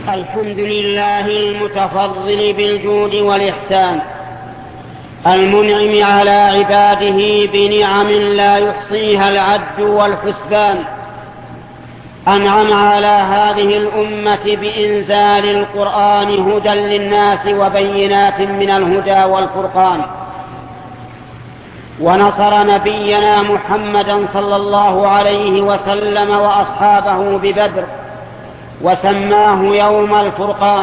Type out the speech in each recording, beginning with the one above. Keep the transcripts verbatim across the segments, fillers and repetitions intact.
الحمد لله المتفضل بالجود والإحسان، المنعم على عباده بنعم لا يحصيها العد والحسبان. أنعم على هذه الأمة بإنزال القرآن هدى للناس وبينات من الهدى والفرقان، ونصر نبينا محمدا صلى الله عليه وسلم وأصحابه ببدر، وسماه يوم الفرقان،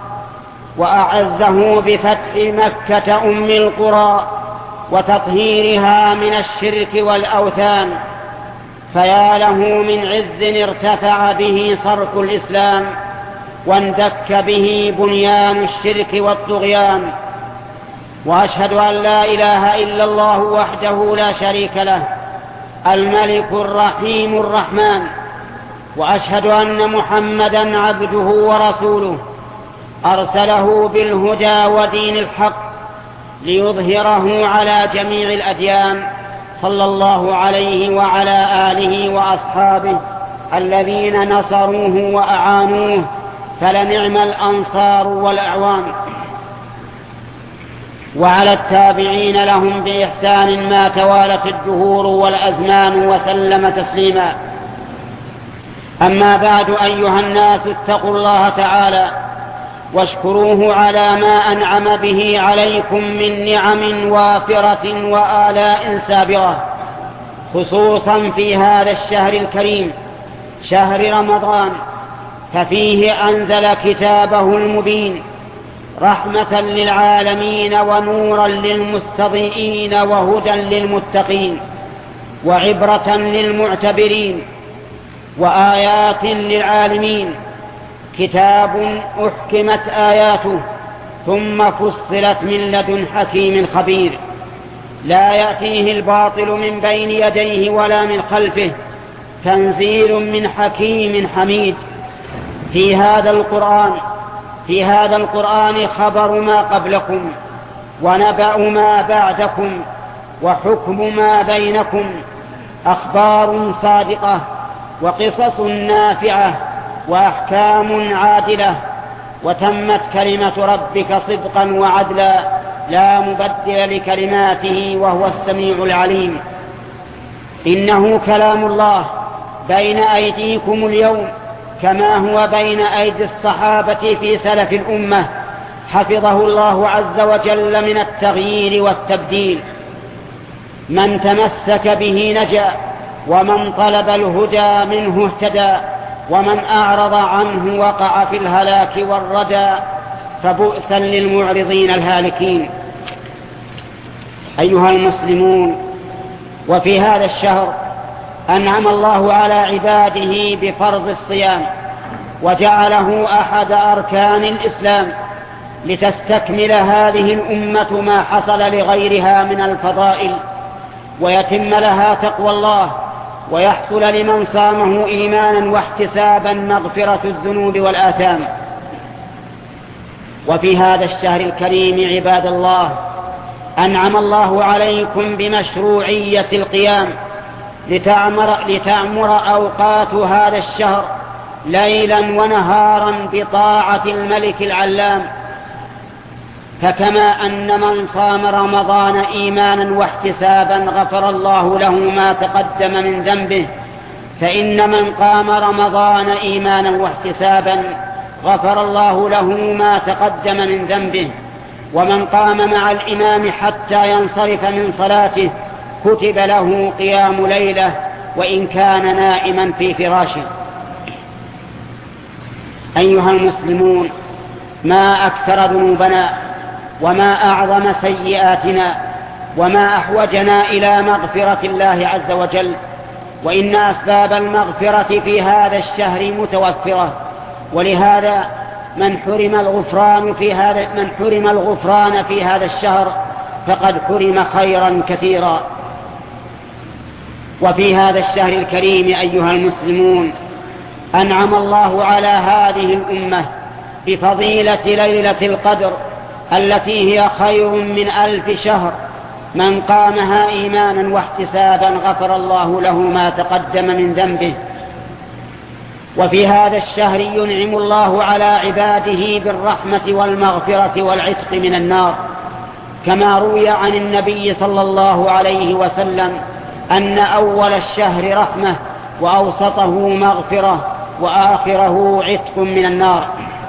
وأعزه بفتح مكة أم القرى وتطهيرها من الشرك والأوثان. فيا له من عز ارتفع به صرف الإسلام، واندك به بنيان الشرك والطغيان. وأشهد أن لا إله إلا الله وحده لا شريك له، الملك الرحيم الرحمن. وأشهد أن محمدا عبده ورسوله، أرسله بالهدى ودين الحق ليظهره على جميع الأديان، صلى الله عليه وعلى آله وأصحابه الذين نصروه وأعانوه، فلنعم الأنصار والأعوان. وعلى التابعين لهم بإحسان ما توالت الدهور والأزمان، وسلم تسليما. أما بعد، أيها الناس، اتقوا الله تعالى واشكروه على ما أنعم به عليكم من نعم وافرة وآلاء سابغة، خصوصا في هذا الشهر الكريم، شهر رمضان، ففيه أنزل كتابه المبين رحمة للعالمين ونورا للمستضيئين وهدى للمتقين وعبرة للمعتبرين وآيات للعالمين. كتاب أحكمت آياته ثم فصلت من لدن حكيم خبير، لا يأتيه الباطل من بين يديه ولا من خلفه، تنزيل من حكيم حميد. في هذا القرآن في هذا القرآن خبر ما قبلكم، ونبأ ما بعدكم، وحكم ما بينكم، أخبار صادقة، وقصص نافعة، وأحكام عادلة. وتمت كلمة ربك صدقا وعدلا، لا مبدل لكلماته، وهو السميع العليم. إنه كلام الله بين أيديكم اليوم، كما هو بين أيدي الصحابة في سلف الأمة، حفظه الله عز وجل من التغيير والتبديل. من تمسك به نجا، ومن طلب الهدى منه اهتدى، ومن أعرض عنه وقع في الهلاك والردى، فبؤسا للمعرضين الهالكين. أيها المسلمون، وفي هذا الشهر أنعم الله على عباده بفرض الصيام، وجعله أحد أركان الإسلام، لتستكمل هذه الأمة ما حصل لغيرها من الفضائل، ويتم لها تقوى الله، ويحصل لمن صامه إيمانا واحتسابا مغفرة الذنوب والآثام. وفي هذا الشهر الكريم عباد الله، أنعم الله عليكم بمشروعية القيام، لتعمر, لتعمر أوقات هذا الشهر ليلا ونهارا بطاعة الملك العلام. فكما أن من صام رمضان إيمانا واحتسابا غفر الله له ما تقدم من ذنبه، فإن من قام رمضان إيمانا واحتسابا غفر الله له ما تقدم من ذنبه. ومن قام مع الإمام حتى ينصرف من صلاته كتب له قيام ليلة، وإن كان نائما في فراشه. أيها المسلمون، ما أكثر ذنوبنا، وما أعظم سيئاتنا، وما أحوجنا إلى مغفرة الله عز وجل. وإن أسباب المغفرة في هذا الشهر متوفرة، ولهذا من حرم الغفران في هذا من حرم الغفران في هذا الشهر فقد حرم خيرا كثيرا. وفي هذا الشهر الكريم أيها المسلمون، أنعم الله على هذه الأمة بفضيلة ليلة القدر، التي هي خير من ألف شهر. من قامها إيمانا واحتسابا غفر الله له ما تقدم من ذنبه. وفي هذا الشهر ينعم الله على عباده بالرحمة والمغفرة والعتق من النار، كما روي عن النبي صلى الله عليه وسلم أن أول الشهر رحمة وأوسطه مغفرة وآخره عتق من النار.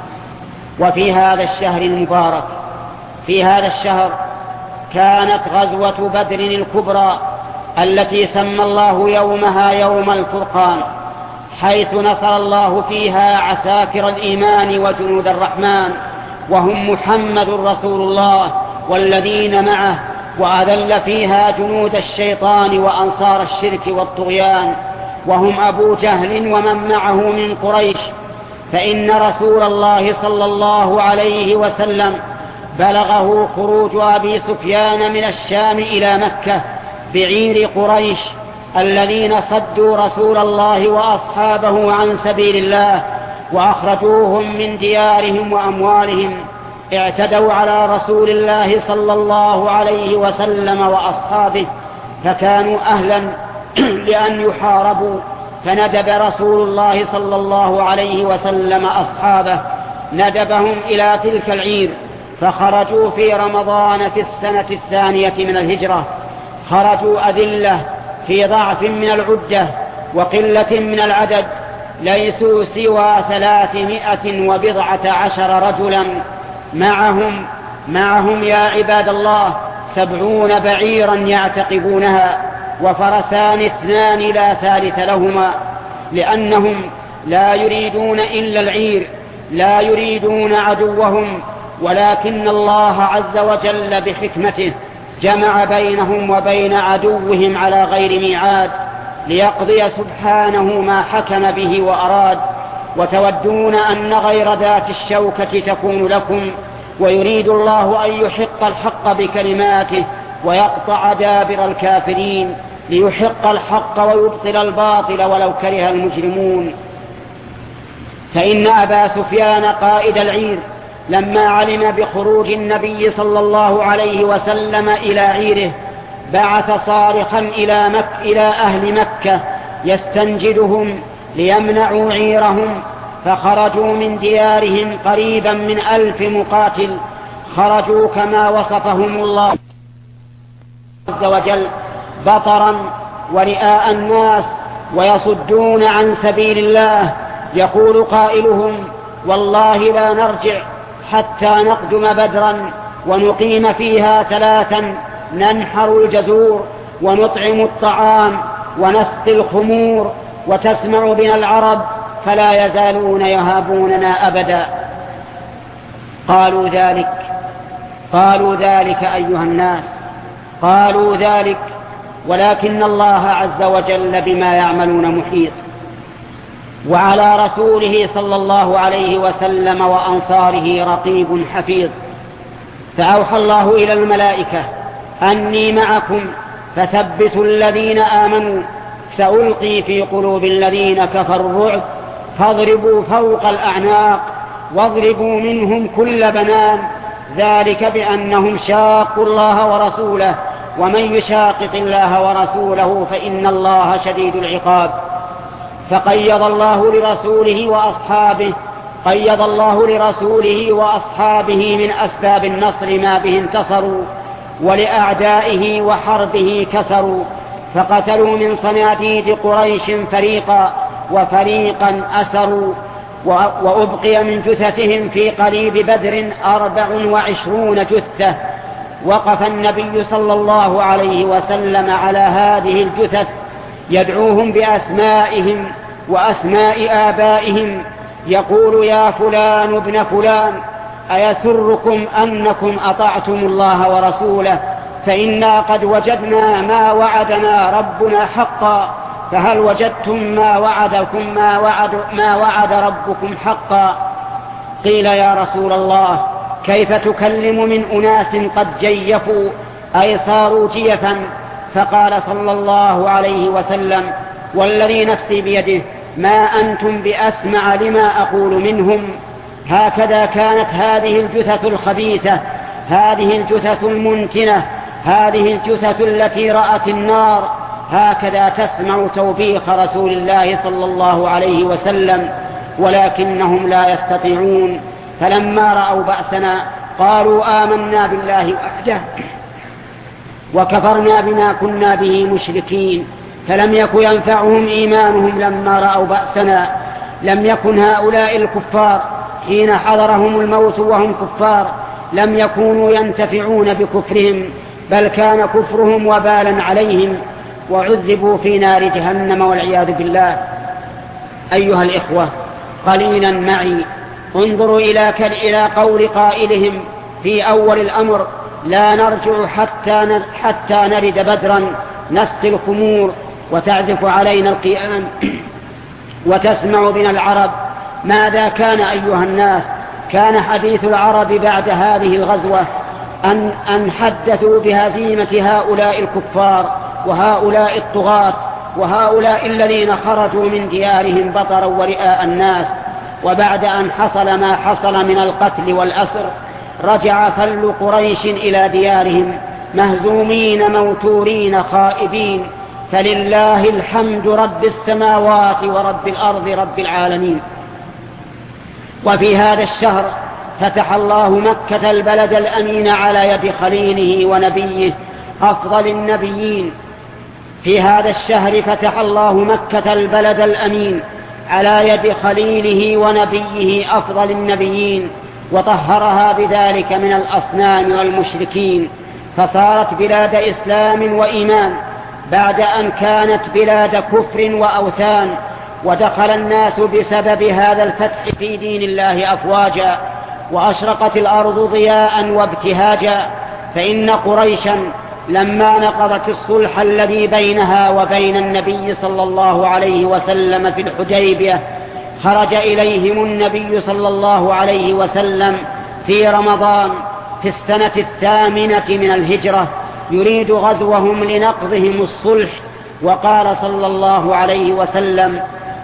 وفي هذا الشهر المبارك في هذا الشهر كانت غزوة بدر الكبرى التي سمى الله يومها يوم الفرقان، حيث نصر الله فيها عساكر الإيمان وجنود الرحمن، وهم محمد رسول الله والذين معه، وأذل فيها جنود الشيطان وأنصار الشرك والطغيان، وهم أبو جهل ومن معه من قريش. فإن رسول الله صلى الله عليه وسلم بلغه خروج أبي سفيان من الشام إلى مكة بعير قريش الذين صدوا رسول الله وأصحابه عن سبيل الله وأخرجوهم من ديارهم وأموالهم. اعتدوا على رسول الله صلى الله عليه وسلم وأصحابه، فكانوا أهلا لأن يحاربوا، فندب رسول الله صلى الله عليه وسلم أصحابه ندبهم إلى تلك العير، فخرجوا في رمضان في السنة الثانية من الهجرة. خرجوا أذلة في ضعف من العدة وقلة من العدد، ليسوا سوى ثلاثمائة وبضعة عشر رجلا. معهم معهم يا عباد الله سبعون بعيرا يعتقبونها، وفرسان اثنان لا ثالث لهما، لأنهم لا يريدون إلا العير، لا يريدون عدوهم، ولكن الله عز وجل بحكمته جمع بينهم وبين عدوهم على غير ميعاد، ليقضي سبحانه ما حكم به وأراد. وتودون أن غير ذات الشوكة تكون لكم، ويريد الله أن يحق الحق بكلماته ويقطع دابر الكافرين، ليحق الحق ويبطل الباطل ولو كره المجرمون. فإن أبا سفيان قائد العير لما علم بخروج النبي صلى الله عليه وسلم إلى عيره بعث صارخا إلى, مك إلى أهل مكة يستنجدهم ليمنعوا عيرهم، فخرجوا من ديارهم قريبا من ألف مقاتل، خرجوا كما وصفهم الله عز وجل بطرا ورئاء الناس ويصدون عن سبيل الله. يقول قائلهم: والله لا نرجع حتى نقدم بدرا ونقيم فيها ثلاثا، ننحر الجزور ونطعم الطعام ونسقي الخمور، وتسمع بنا العرب فلا يزالون يهابوننا أبدا. قالوا ذلك قالوا ذلك أيها الناس، قالوا ذلك، ولكن الله عز وجل بما يعملون محيط. وعلى رسوله صلى الله عليه وسلم وأنصاره رقيب حفيظ. فأوحى الله إلى الملائكة: أني معكم فثبتوا الذين آمنوا، سألقي في قلوب الذين كفروا الرعب، فاضربوا فوق الأعناق واضربوا منهم كل بنان، ذلك بأنهم شاقوا الله ورسوله، ومن يشاقق الله ورسوله فإن الله شديد العقاب. فقيض الله لرسوله وأصحابه قيض الله لرسوله وأصحابه من أسباب النصر ما به انتصروا، ولأعدائه وحربه كسروا، فقتلوا من صناديد قريش فريقا وفريقا أسروا، وأبقي من جثثهم في قليب بدر أربع وعشرون جثة. وقف النبي صلى الله عليه وسلم على هذه الجثث يدعوهم بأسمائهم وأسماء آبائهم، يقول: يا فلان ابن فلان، أيسركم أنكم أطعتم الله ورسوله؟ فإنا قد وجدنا ما وعدنا ربنا حقا، فهل وجدتم ما وعدكم ما وعد, ما وعد ربكم حقا؟ قيل: يا رسول الله، كيف تكلم من أناس قد جيفوا أي صاروا جيفا؟ فقال صلى الله عليه وسلم: والذي نفسي بيده ما أنتم بأسمع لما أقول منهم. هكذا كانت هذه الجثث الخبيثة، هذه الجثث المنتنة، هذه الجثث التي رأت النار، هكذا تسمع توبيخ رسول الله صلى الله عليه وسلم، ولكنهم لا يستطيعون. فلما رأوا بأسنا قالوا آمنا بالله وحده وكفرنا بما كنا به مشركين. فلم يكن ينفعهم إيمانهم لما رأوا بأسنا. لم يكن هؤلاء الكفار حين حضرهم الموت وهم كفار لم يكونوا ينتفعون بكفرهم، بل كان كفرهم وبالا عليهم وعذبوا في نار جهنم والعياذ بالله. أيها الإخوة، قليلا معي انظروا إلى إلى قول قائلهم في أول الأمر: لا نرجع حتى حتى نرد بدرا نسقي الخمور وتعزف علينا القيام وتسمع بنا العرب. ماذا كان أيها الناس؟ كان حديث العرب بعد هذه الغزوة أن, أن حدثوا بهزيمة هؤلاء الكفار وهؤلاء الطغاة وهؤلاء الذين خرجوا من ديارهم بطرا ورئاء الناس. وبعد أن حصل ما حصل من القتل والأسر رجع فل قريش إلى ديارهم مهزومين موتورين خائبين، فلله الحمد رب السماوات ورب الأرض رب العالمين. وفي هذا الشهر فتح الله مكة البلد الأمين على يد خليله ونبيه أفضل النبيين. في هذا الشهر فتح الله مكة البلد الأمين على يد خليله ونبيه أفضل النبيين، وطهرها بذلك من الأصنام والمشركين، فصارت بلاد إسلام وإيمان بعد أن كانت بلاد كفر وأوثان. ودخل الناس بسبب هذا الفتح في دين الله أفواجا، وأشرقت الأرض ضياء وابتهاجا. فإن قريشا لما نقضت الصلح الذي بينها وبين النبي صلى الله عليه وسلم في الحديبية خرج إليهم النبي صلى الله عليه وسلم في رمضان في السنة الثامنة من الهجرة يريد غزوهم لنقضهم الصلح، وقال صلى الله عليه وسلم: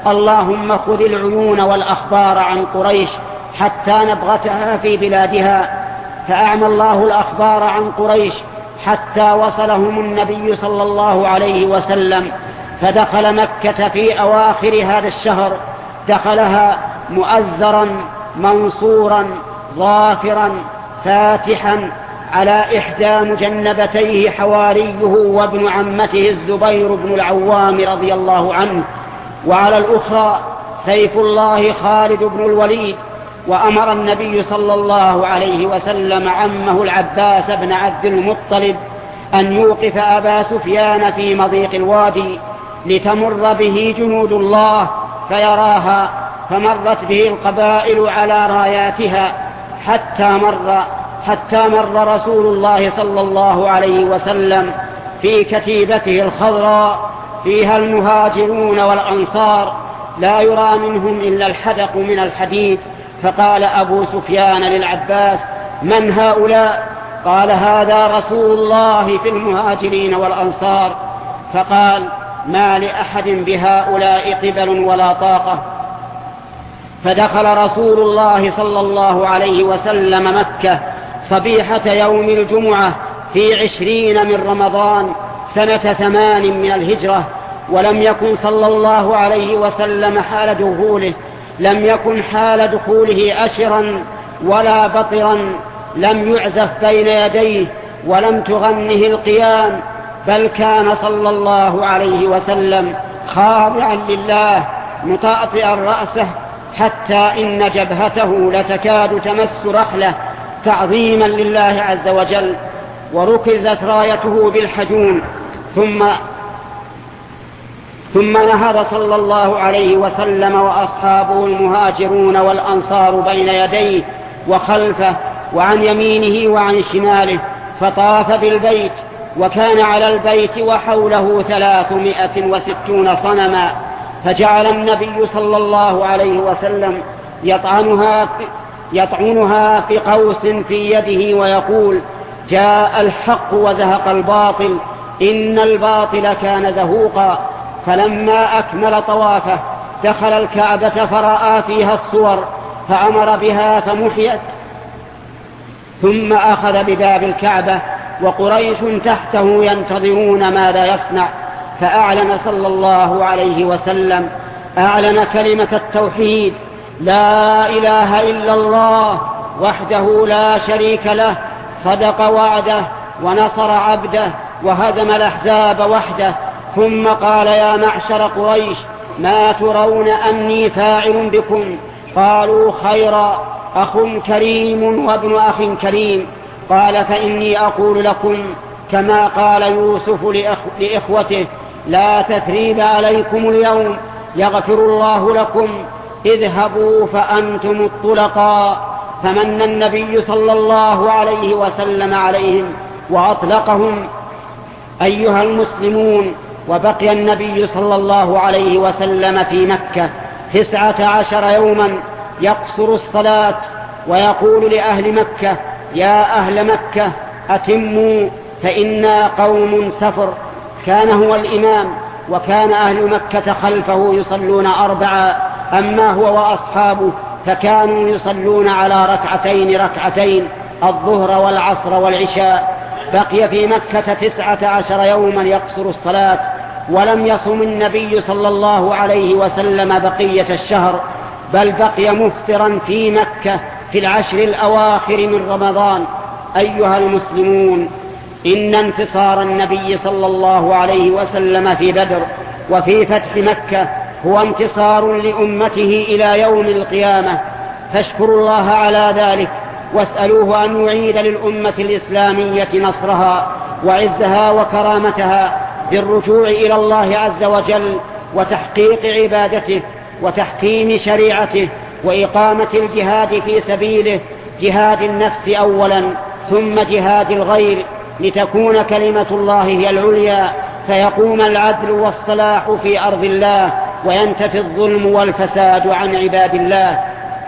اللهم خذ العيون والأخبار عن قريش حتى نبغتها في بلادها. فأعمى الله الأخبار عن قريش حتى وصلهم النبي صلى الله عليه وسلم، فدخل مكة في أواخر هذا الشهر، دخلها مؤزرا منصورا ظافرا فاتحا على إحدى مجنبتيه حواريه وابن عمته الزبير بن العوام رضي الله عنه، وعلى الأخرى سيف الله خالد بن الوليد. وأمر النبي صلى الله عليه وسلم عمه العباس بن عبد المطلب أن يوقف أبا سفيان في مضيق الوادي لتمر به جنود الله فيراها، فمرت به القبائل على راياتها حتى مر حتى مر رسول الله صلى الله عليه وسلم في كتيبته الخضراء فيها المهاجرون والأنصار لا يرى منهم إلا الحدق من الحديد. فقال أبو سفيان للعباس: من هؤلاء؟ قال: هذا رسول الله في المهاجرين والأنصار. فقال: ما لأحد بهؤلاء قبل ولا طاقة. فدخل رسول الله صلى الله عليه وسلم مكة صبيحة يوم الجمعة في عشرين من رمضان سنة ثمان من الهجرة، ولم يكن صلى الله عليه وسلم حال دخوله لم يكن حال دخوله أشرا ولا بطرا، لم يعزف بين يديه ولم تغنه القيام، بل كان صلى الله عليه وسلم خاضعا لله مطأطئا رأسه حتى إن جبهته لتكاد تمس رحله تعظيما لله عز وجل. وركزت رايته بالحجون، ثم ثم نهض صلى الله عليه وسلم وأصحابه المهاجرون والأنصار بين يديه وخلفه وعن يمينه وعن شماله، فطاف بالبيت، وكان على البيت وحوله ثلاثمائة وستون صنما. فجعل النبي صلى الله عليه وسلم يطعنها يطعنها في قوس في يده ويقول: جاء الحق وزهق الباطل إن الباطل كان زهوقا. فلما أكمل طوافه دخل الكعبة فرأى فيها الصور فأمر بها فمحيت، ثم أخذ بباب الكعبة وقريش تحته ينتظرون ماذا يصنع. فأعلن صلى الله عليه وسلم أعلن كلمة التوحيد: لا إله إلا الله وحده لا شريك له، صدق وعده ونصر عبده وهزم الأحزاب وحده. ثم قال: يا معشر قريش، ما ترون أني فاعل بكم؟ قالوا: خيرا، أخ كريم وابن أخ كريم. قال: فإني أقول لكم كما قال يوسف لإخوته: لا تثريب عليكم اليوم، يغفر الله لكم، اذهبوا فأنتم الطلقاء. فمن النبي صلى الله عليه وسلم عليهم وأطلقهم. أيها المسلمون، وبقي النبي صلى الله عليه وسلم في مكة تسعة عشر يوما يقصر الصلاة ويقول لأهل مكة: يا أهل مكة أتموا فإنا قوم سفر. كان هو الإمام، وكان أهل مكة خلفه يصلون أربعا، أما هو وأصحابه فكانوا يصلون على ركعتين ركعتين الظهر والعصر والعشاء. بقي في مكة تسعة عشر يوما يقصر الصلاة، ولم يصم النبي صلى الله عليه وسلم بقية الشهر، بل بقي مفطرا في مكة في العشر الأواخر من رمضان. أيها المسلمون، إن انتصار النبي صلى الله عليه وسلم في بدر وفي فتح مكة هو انتصار لأمته إلى يوم القيامة، فاشكروا الله على ذلك، واسألوه أن يعيد للأمة الإسلامية نصرها وعزها وكرامتها بالرجوع إلى الله عز وجل وتحقيق عبادته وتحكيم شريعته وإقامة الجهاد في سبيله، جهاد النفس أولا ثم جهاد الغير، لتكون كلمة الله هي العليا، فيقوم العدل والصلاح في أرض الله، وينتفي الظلم والفساد عن عباد الله.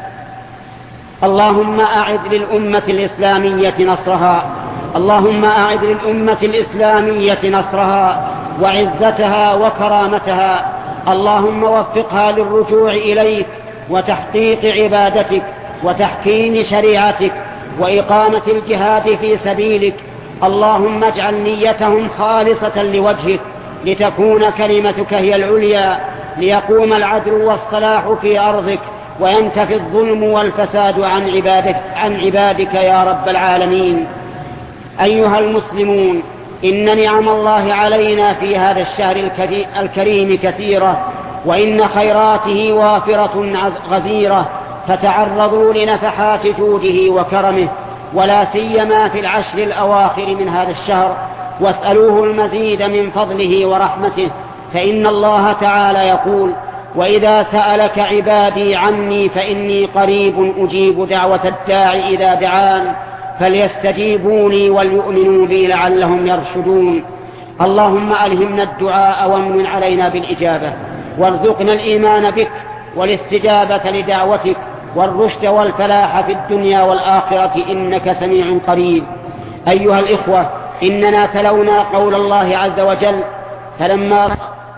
اللهم أعد للأمة الإسلامية نصرها، اللهم أعد للأمة الإسلامية نصرها وعزتها وكرامتها. اللهم وفقها للرجوع إليك وتحقيق عبادتك وتحكيم شريعتك وإقامة الجهاد في سبيلك. اللهم اجعل نيتهم خالصة لوجهك، لتكون كلمتك هي العليا، ليقوم العدل والصلاح في أرضك، وينتفي الظلم والفساد عن عبادك, عن عبادك يا رب العالمين. أيها المسلمون، إن نعم الله علينا في هذا الشهر الكريم كثيرة، وإن خيراته وافرة غزيرة، فتعرضوا لنفحات جوده وكرمه، ولا سيما في العشر الأواخر من هذا الشهر، واسألوه المزيد من فضله ورحمته، فإن الله تعالى يقول: وإذا سألك عبادي عني فإني قريب أجيب دعوة الداعي إذا دعان فليستجيبوا لي وليؤمنوا بي لعلهم يرشدون. اللهم ألهمنا الدعاء وامن علينا بالإجابة، وارزقنا الإيمان بك والاستجابة لدعوتك والرشد والفلاح في الدنيا والآخرة، إنك سميع قريب. أيها الإخوة، إننا تلونا قول الله عز وجل: فلما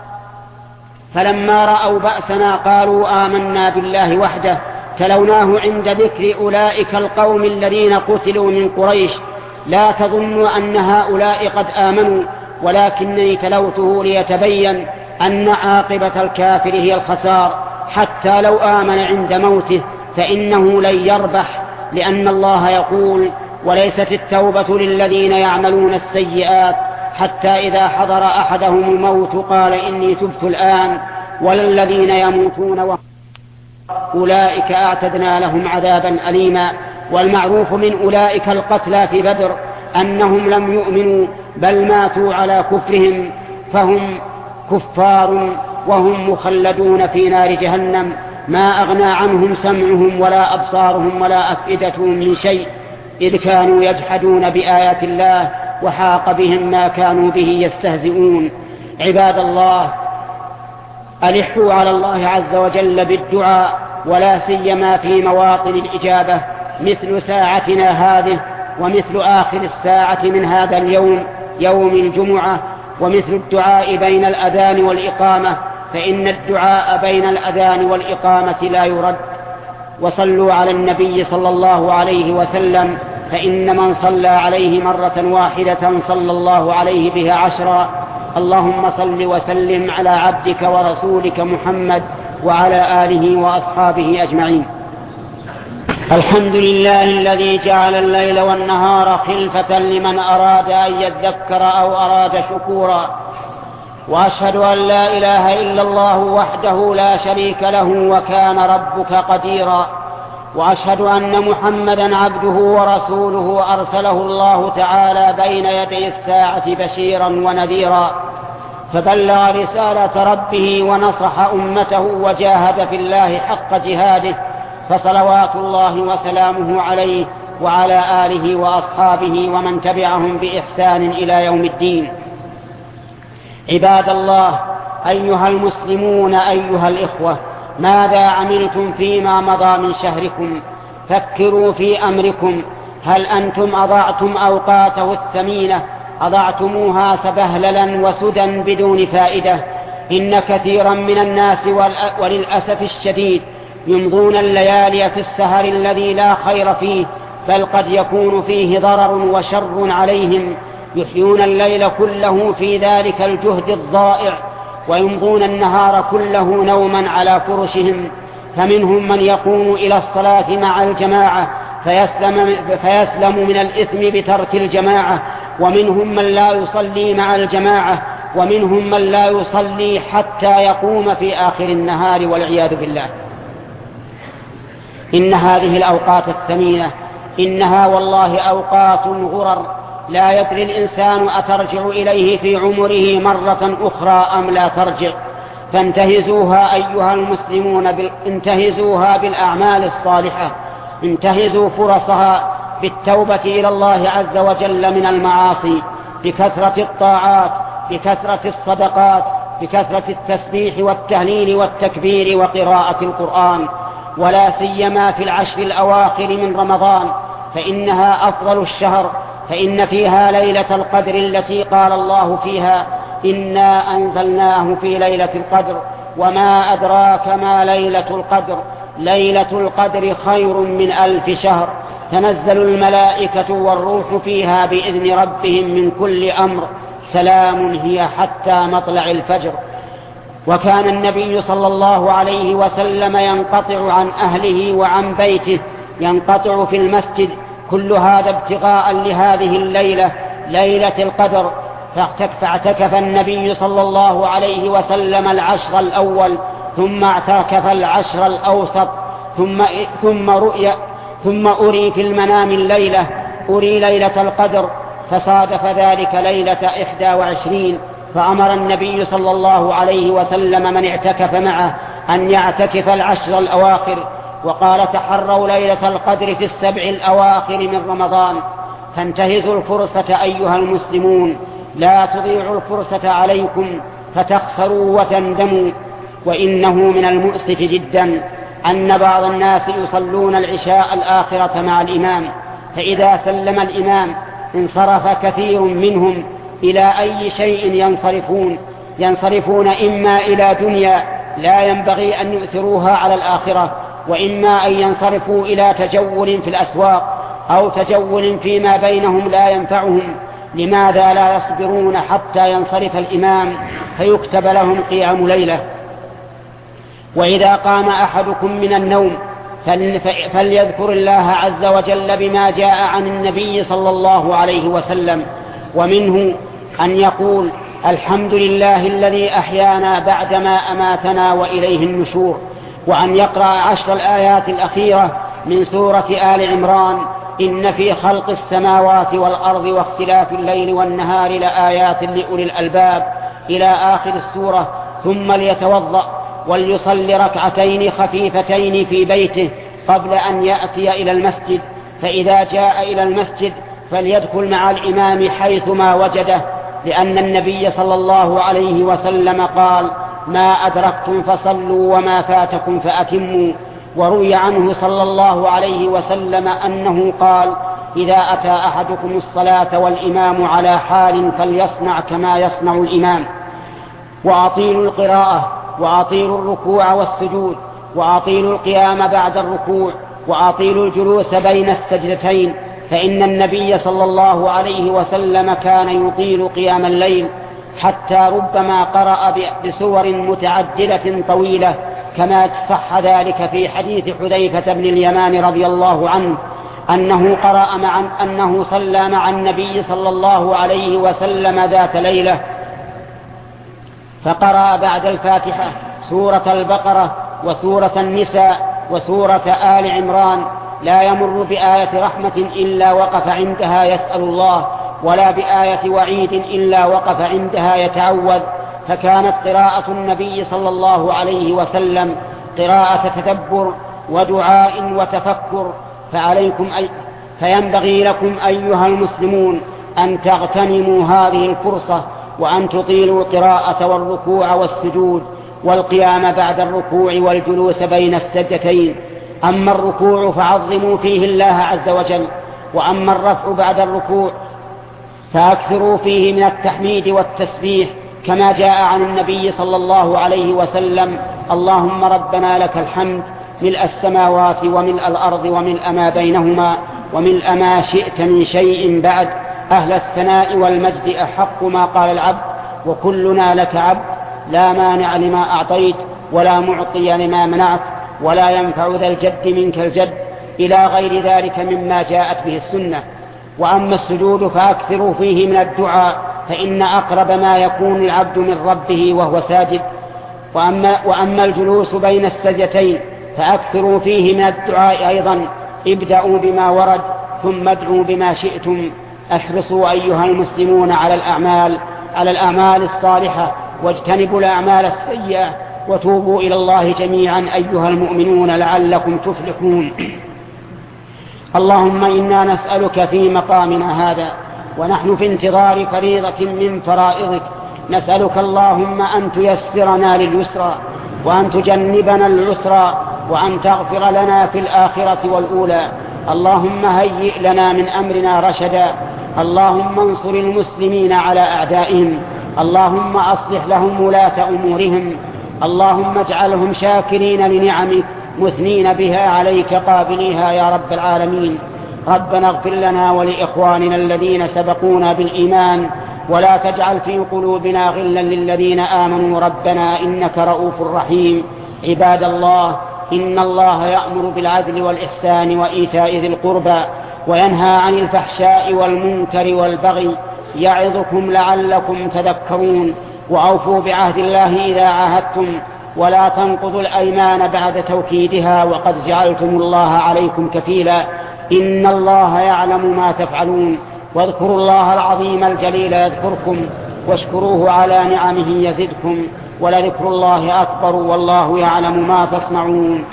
فلما رأوا بأسنا قالوا آمنا بالله وحده. تلوناه عند ذكر أولئك القوم الذين قتلوا من قريش. لا تظنوا أن هؤلاء قد آمنوا، ولكنني تلوته ليتبين أن عاقبة الكافر هي الخسار، حتى لو آمن عند موته فإنه لن يربح، لأن الله يقول: وليست التوبة للذين يعملون السيئات حتى إذا حضر أحدهم الموت قال إني تبت الآن، وللذين يموتون وهم أولئك أعتدنا لهم عذابا أليما. والمعروف من أولئك القتلى في بدر أنهم لم يؤمنوا، بل ماتوا على كفرهم، فهم كفار وهم مخلدون في نار جهنم، ما أغنى عنهم سمعهم ولا أبصارهم ولا أفئدتهم من شيء، إذ كانوا يجحدون بآيات الله وحاق بهم ما كانوا به يستهزئون. عباد الله، ألحوا على الله عز وجل بالدعاء، ولا سيما في مواطن الإجابة مثل ساعتنا هذه، ومثل آخر الساعة من هذا اليوم يوم الجمعة، ومثل الدعاء بين الأذان والإقامة، فإن الدعاء بين الأذان والإقامة لا يرد. وصلوا على النبي صلى الله عليه وسلم، فإن من صلى عليه مرة واحدة صلى الله عليه بها عشرا. اللهم صل وسلم على عبدك ورسولك محمد وعلى آله وأصحابه أجمعين. الحمد لله الذي جعل الليل والنهار خلفة لمن أراد أن يذكر أو أراد شكورا، وأشهد أن لا إله إلا الله وحده لا شريك له وكان ربك قديرا، وأشهد أن محمدا عبده ورسوله أرسله الله تعالى بين يدي الساعة بشيرا ونذيرا، فبلغ رسالة ربه ونصح أمته وجاهد في الله حق جهاده، فصلوات الله وسلامه عليه وعلى آله وأصحابه ومن تبعهم بإحسان إلى يوم الدين. عباد الله، أيها المسلمون، أيها الإخوة، ماذا عملتم فيما مضى من شهركم؟ فكروا في أمركم. هل أنتم أضعتم أوقاته الثمينة؟ أضعتموها سبهللا وسدى بدون فائدة؟ إن كثيرا من الناس وللأسف الشديد يمضون الليالي في السهر الذي لا خير فيه، بل قد يكون فيه ضرر وشر عليهم، يحيون الليل كله في ذلك الجهد الضائع، ويمضون النهار كله نوما على فرشهم. فمنهم من يقوم إلى الصلاة مع الجماعة فيسلم, فيسلم من الإثم بترك الجماعة، ومنهم من لا يصلي مع الجماعة، ومنهم من لا يصلي حتى يقوم في آخر النهار والعياذ بالله. إن هذه الأوقات الثمينة إنها والله أوقات غرر، لا يدري الإنسان أترجع إليه في عمره مرة أخرى أم لا ترجع. فانتهزوها أيها المسلمون بال... انتهزوها بالأعمال الصالحة، انتهزوا فرصها بالتوبة إلى الله عز وجل من المعاصي، بكثرة الطاعات، بكثرة الصدقات، بكثرة التسبيح والتهليل والتكبير وقراءة القرآن، ولا سيما في العشر الأواخر من رمضان، فإنها أفضل الشهر، فإن فيها ليلة القدر التي قال الله فيها: إنا أنزلناه في ليلة القدر وما أدراك ما ليلة القدر، ليلة القدر خير من ألف شهر، تنزل الملائكة والروح فيها بإذن ربهم من كل أمر، سلام هي حتى مطلع الفجر. وكان النبي صلى الله عليه وسلم ينقطع عن أهله وعن بيته، ينقطع في المسجد، كل هذا ابتغاء لهذه الليلة، ليلة القدر. فاعتكف النبي صلى الله عليه وسلم العشر الأول، ثم اعتكف العشر الأوسط، ثم, ثم, رؤي ثم أري في المنام الليلة، أري ليلة القدر، فصادف ذلك ليلة إحدى وعشرين، فأمر النبي صلى الله عليه وسلم من اعتكف معه أن يعتكف العشر الأواخر، وقال: تحروا ليلة القدر في السبع الأواخر من رمضان. فانتهزوا الفرصة أيها المسلمون، لا تضيعوا الفرصة عليكم فتخسروا وتندموا. وإنه من المؤسف جدا أن بعض الناس يصلون العشاء الآخرة مع الإمام، فإذا سلم الإمام انصرف كثير منهم إلى أي شيء ينصرفون ينصرفون إما إلى دنيا لا ينبغي أن يؤثروها على الآخرة، وإما أن ينصرفوا إلى تجول في الأسواق أو تجول فيما بينهم لا ينفعهم. لماذا لا يصبرون حتى ينصرف الإمام فيكتب لهم قيام ليلة؟ وإذا قام أحدكم من النوم فليذكر الله عز وجل بما جاء عن النبي صلى الله عليه وسلم، ومنه أن يقول: الحمد لله الذي أحيانا بعدما أماتنا وإليه النشور، وأن يقرأ عشر الآيات الأخيرة من سورة آل عمران: إن في خلق السماوات والأرض واختلاف الليل والنهار لآيات لأولي الألباب إلى آخر السورة. ثم ليتوضأ وليصلي ركعتين خفيفتين في بيته قبل أن يأتي إلى المسجد، فإذا جاء إلى المسجد فليدخل مع الإمام حيثما وجده، لأن النبي صلى الله عليه وسلم قال: ما أدركتم فصلوا وما فاتكم فأتموا. وروي عنه صلى الله عليه وسلم أنه قال: إذا أتى أحدكم الصلاة والإمام على حال فليصنع كما يصنع الإمام. وأطيلوا القراءة، وأطيلوا الركوع والسجود، وأطيلوا القيام بعد الركوع، وأطيلوا الجلوس بين السجدتين، فإن النبي صلى الله عليه وسلم كان يطيل قيام الليل. حتى ربما قرأ بسور متعددة طويلة، كما صح ذلك في حديث حذيفة بن اليمان رضي الله عنه أنه قرأ مع أنه صلى مع النبي صلى الله عليه وسلم ذات ليلة، فقرأ بعد الفاتحة سورة البقرة وسورة النساء وسورة آل عمران، لا يمر بآية رحمة إلا وقف عندها يسأل الله، ولا بآية وعيد إلا وقف عندها يتعوذ. فكانت قراءة النبي صلى الله عليه وسلم قراءة تدبر ودعاء وتفكر. فعليكم أي فينبغي لكم أيها المسلمون أن تغتنموا هذه الفرصة، وأن تطيلوا قراءة والركوع والسجود والقيام بعد الركوع والجلوس بين السجدتين. أما الركوع فعظموا فيه الله عز وجل، وأما الرفع بعد الركوع فأكثروا فيه من التحميد والتسبيح، كما جاء عن النبي صلى الله عليه وسلم: اللهم ربنا لك الحمد ملء السماوات وملء الأرض وملء ما بينهما وملء ما شئت من شيء بعد، أهل الثناء والمجد أحق ما قال العبد، وكلنا لك عبد، لا مانع لما أعطيت ولا معطي لما منعت ولا ينفع ذا الجد منك الجد، إلى غير ذلك مما جاءت به السنة. وأما السجود فأكثروا فيه من الدعاء، فإن أقرب ما يكون العبد من ربه وهو ساجد. وأما, وأما الجلوس بين السجدتين فأكثروا فيه من الدعاء أيضا، ابدأوا بما ورد ثم ادعوا بما شئتم. احرصوا أيها المسلمون على الأعمال على الأعمال الصالحة، واجتنبوا الأعمال السيئة، وتوبوا إلى الله جميعا أيها المؤمنون لعلكم تفلحون. اللهم إنا نسألك في مقامنا هذا ونحن في انتظار فريضة من فرائضك، نسألك اللهم أن تيسرنا لليسرى، وأن تجنبنا العسرى، وأن تغفر لنا في الآخرة والأولى. اللهم هيئ لنا من أمرنا رشدا. اللهم انصر المسلمين على أعدائهم. اللهم أصلح لهم ولاة أمورهم. اللهم اجعلهم شاكرين لنعمك مثنين بها عليك قابليها يا رب العالمين. ربنا اغفر لنا ولإخواننا الذين سبقونا بالإيمان، ولا تجعل في قلوبنا غلا للذين آمنوا ربنا إنك رؤوف رحيم. عباد الله، إن الله يأمر بالعدل والإحسان وإيتاء ذي القربى، وينهى عن الفحشاء والمنكر والبغي، يعظكم لعلكم تذكرون. وأوفوا بعهد الله إذا عاهدتم، ولا تنقضوا الأيمان بعد توكيدها، وقد جعلتم الله عليكم كفيلا. إن الله يعلم ما تفعلون. واذكروا الله العظيم الجليل يذكركم، واشكروه على نعمه يزدكم، ولذكر الله أكبر، والله يعلم ما تصنعون.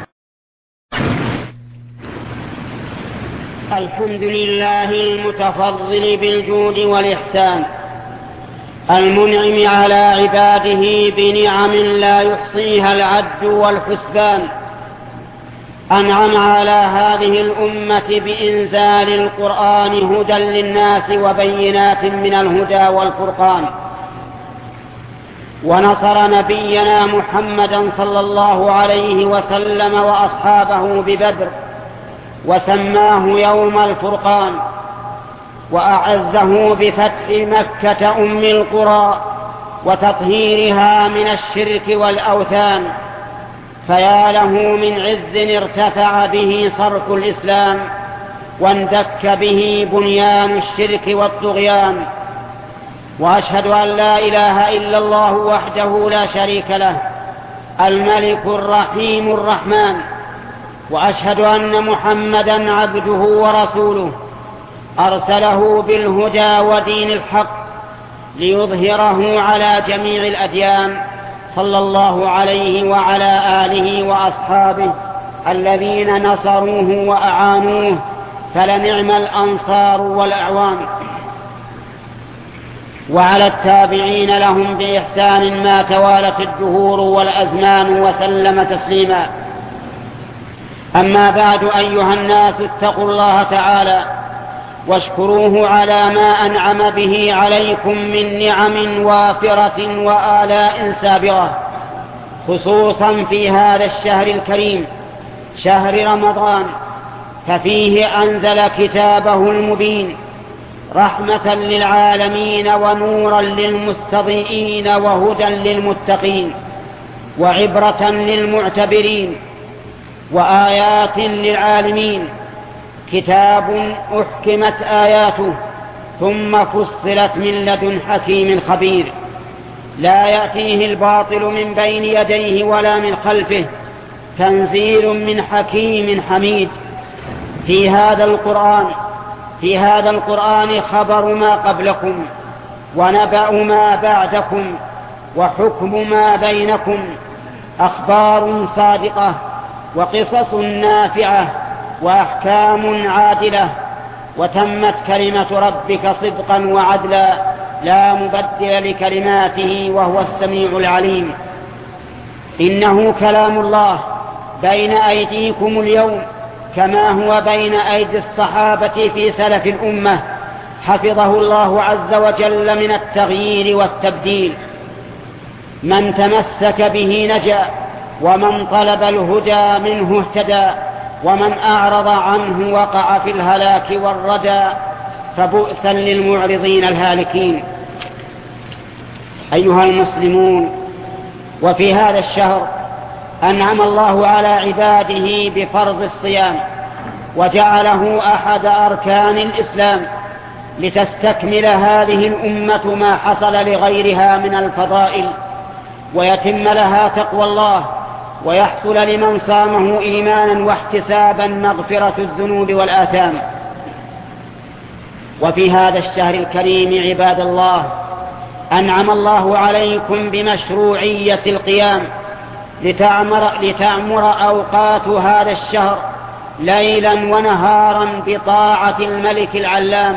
الحمد لله المتفضل بالجود والإحسان، المنعم على عباده بنعم لا يحصيها العد والحسبان. أنعم على هذه الأمة بإنزال القرآن هدى للناس وبينات من الهدى والفرقان، ونصر نبينا محمدا صلى الله عليه وسلم وأصحابه ببدر، وسماه يوم الفرقان، وأعزه بفتح مكة أم القرى وتطهيرها من الشرك والأوثان. فيا له من عز ارتفع به صرف الإسلام، واندك به بنيان الشرك والطغيان. وأشهد أن لا إله إلا الله وحده لا شريك له، الملك الرحيم الرحمن. وأشهد أن محمدا عبده ورسوله، أرسله بالهدى ودين الحق ليظهره على جميع الأديان، صلى الله عليه وعلى آله وأصحابه الذين نصروه وأعانوه، فلنعم الأنصار والأعوان. وعلى التابعين لهم بإحسان ما توالت الدهور والأزمان، وسلم تسليما. أما بعد، أيها الناس، اتقوا الله تعالى واشكروه على ما أنعم به عليكم من نعم وافرة وآلاء سابرة، خصوصا في هذا الشهر الكريم، شهر رمضان، ففيه أنزل كتابه المبين، رحمة للعالمين ونورا للمستضيئين وهدى للمتقين وعبرة للمعتبرين وآيات للعالمين، كتاب أحكمت آياته ثم فصلت من لدن حكيم خبير، لا يأتيه الباطل من بين يديه ولا من خلفه، تنزيل من حكيم حميد. في هذا القرآن في هذا القرآن خبر ما قبلكم ونبأ ما بعدكم وحكم ما بينكم، أخبار صادقة وقصص نافعة وأحكام عادلة، وتمت كلمة ربك صدقا وعدلا لا مبدل لكلماته وهو السميع العليم. إنه كلام الله بين أيديكم اليوم كما هو بين أيدي الصحابة في سلف الأمة، حفظه الله عز وجل من التغيير والتبديل. من تمسك به نجا، ومن طلب الهدى منه اهتدى، ومن أعرض عنه وقع في الهلاك والردى، فبؤسا للمعرضين الهالكين. أيها المسلمون، وفي هذا الشهر أنعم الله على عباده بفرض الصيام، وجعله أحد أركان الإسلام لتستكمل هذه الأمة ما حصل لغيرها من الفضائل، ويتم لها تقوى الله، ويحصل لمن صامه إيمانا واحتسابا مغفرة الذنوب والآثام. وفي هذا الشهر الكريم عباد الله أنعم الله عليكم بمشروعية القيام لتعمر, لتعمر أوقات هذا الشهر ليلا ونهارا بطاعة الملك العلام.